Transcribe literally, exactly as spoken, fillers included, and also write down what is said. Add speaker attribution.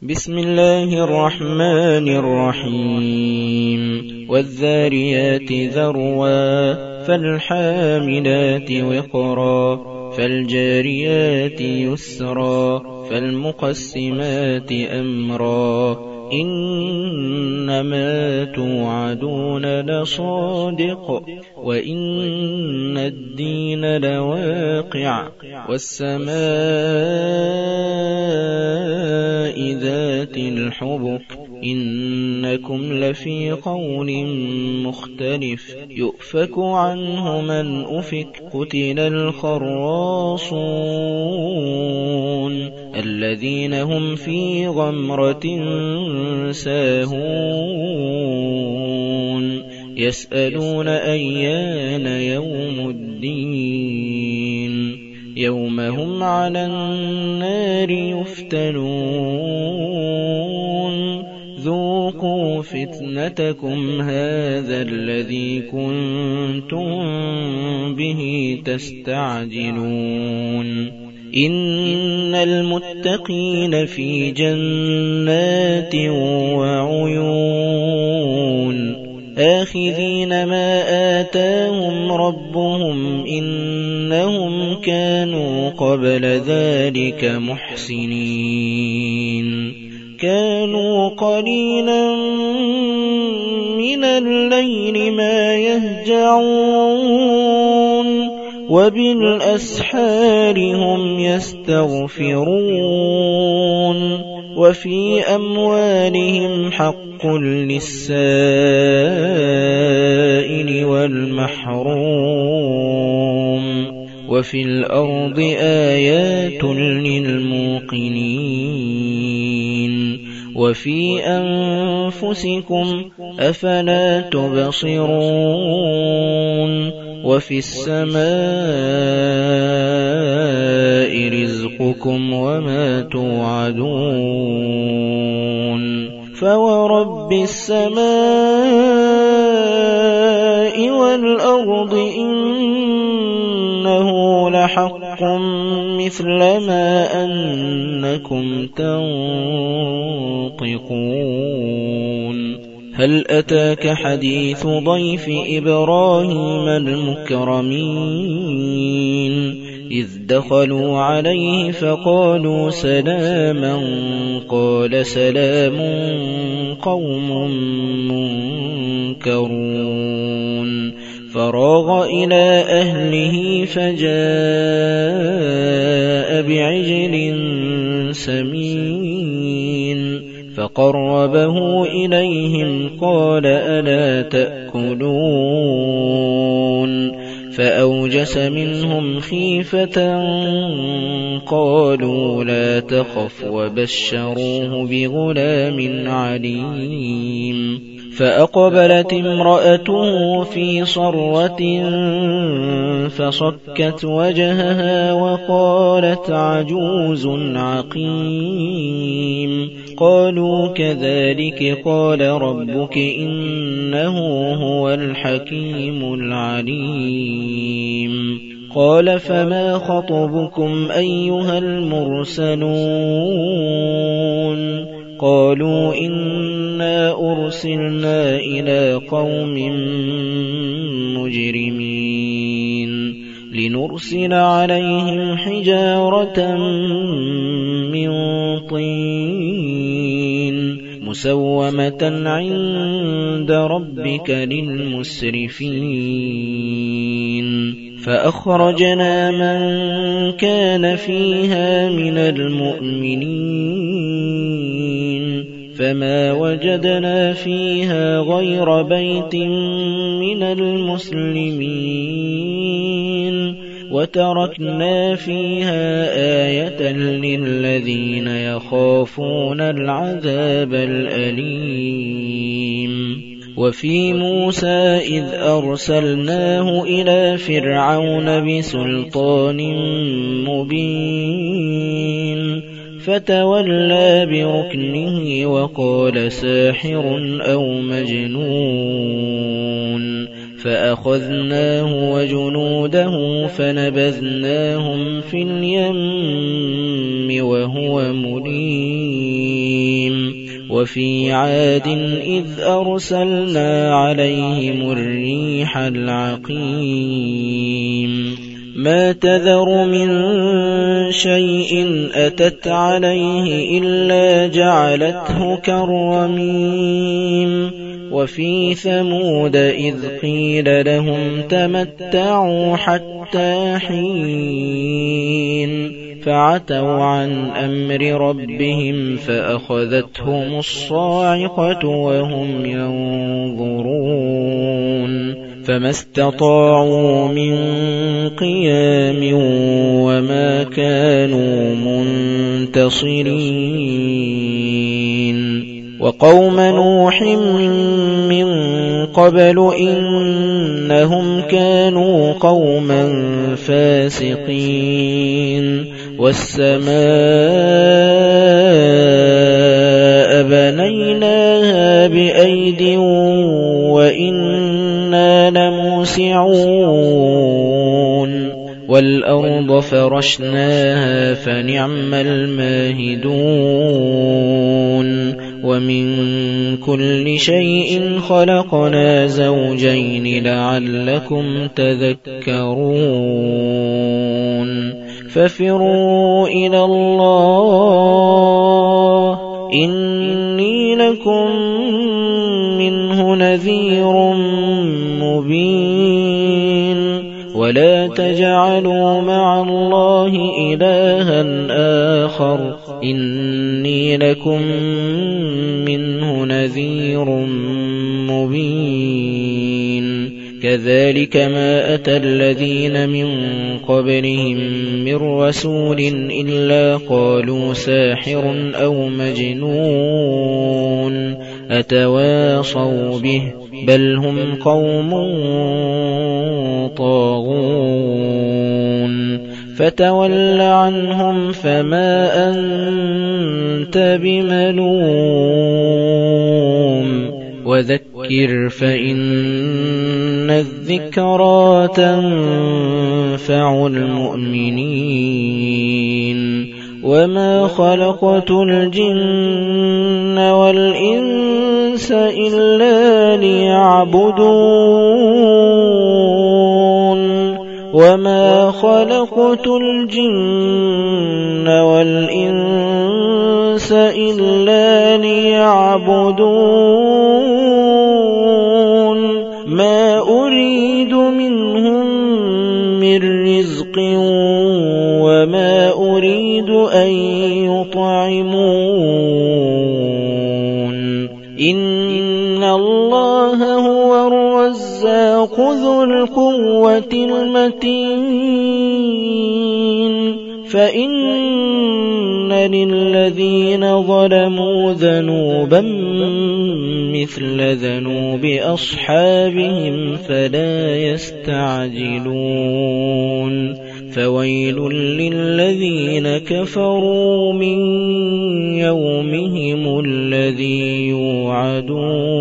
Speaker 1: بسم الله الرحمن الرحيم والذاريات ذروا فالحاملات وقرا فالجاريات يسرا فالمقسمات أمرا إنما توعدون لصادق وإن الدين لواقع والسماء ذات الحبك إنكم لفي قول مختلف يؤفك عنه من أفك قتل الخراصون الذين هم في غمرة ساهون يسألون أيان يوم الدين يوم هم على النار يفتنون ذوقوا فتنتكم هذا الذي كنتم به تستعجلون إن المتقين في جنات وعيون آخذين ما آتاهم ربهم إنهم كانوا قبل ذلك محسنين كانوا قليلا من الليل ما يهجعون وبالأسحار هم يستغفرون وفي أموالهم حق للسائل والمحروم وفي الأرض آيات للموقنين وفي أنفسكم أفلا تبصرون وفي السماء رزقكم وما توعدون فورب السماء والأرض إنه لحق مثل ما أنكم تنطقون هل أتاك حديث ضيف إبراهيم المكرمين إذ دخلوا عليه فقالوا سلاما قال سلام قوم منكرون فراغ إلى أهله فجاء بعجل سمين فقربه إليهم قال ألا تأكلون فأوجس منهم خيفة قالوا لا تخف وبشروه بغلام عليم فأقبلت امرأته في صرة فصكت وجهها وقالت عجوز عقيم قالوا كذلك قال ربك إنه هو الحكيم العليم قال فما خطبكم أيها المرسلون قالوا إنا أرسلنا إلى قوم مجرمين لنرسل عليهم حجارة من طين مسومة عند ربك للمسرفين فأخرجنا من كان فيها من المؤمنين فما وجدنا فيها غير بيت من المسلمين وتركنا فيها آية للذين يخافون العذاب الأليم وفي موسى إذ أرسلناه إلى فرعون بسلطان مبين فتولى بركنه وقال ساحر أو مجنون فأخذناه وجنوده فنبذناهم في اليم وهو مليم وفي عاد إذ أرسلنا عليهم الريح العقيم ما تذر من شيء أتت عليه إلا جعلته كالرميم وفي ثمود إذ قيل لهم تمتعوا حتى حين فعتوا عن أمر ربهم فأخذتهم الصاعقة وهم ينظرون فما استطاعوا من قيام وما كانوا منتصرين وقوم نوح من قبل إنهم كانوا قوما فاسقين والسماء بنيناها بأيد وإنا لموسعون والأرض فرشناها فنعم الماهدون ومن كل شيء خلقنا زوجين لعلكم تذكرون ففروا إلى الله إني لكم منه نذير مبين ولا تجعلوا مع الله إلها آخر إني لكم منه نذير مبين كذلك ما أتى الذين من قبلهم من رسول إلا قالوا ساحر أو مجنون أتواصوا به بل هم قوم طاغون فتول عنهم فما أنت بملوم وذكر فإن الذكرى تنفع المؤمنين وما خلقت الجن والإنس إلا ليعبدون وما خلقت الجن والإنس إلا ليعبدون ما أريد منهم من رزق وما أريد أن يطعمون إن الله هو الرزاق ذو القوة المتين فإن للذين ظلموا ذنوبا مثل ذنوب أصحابهم فلا يستعجلون فويل للذين كفروا من يومهم الذي يوعدون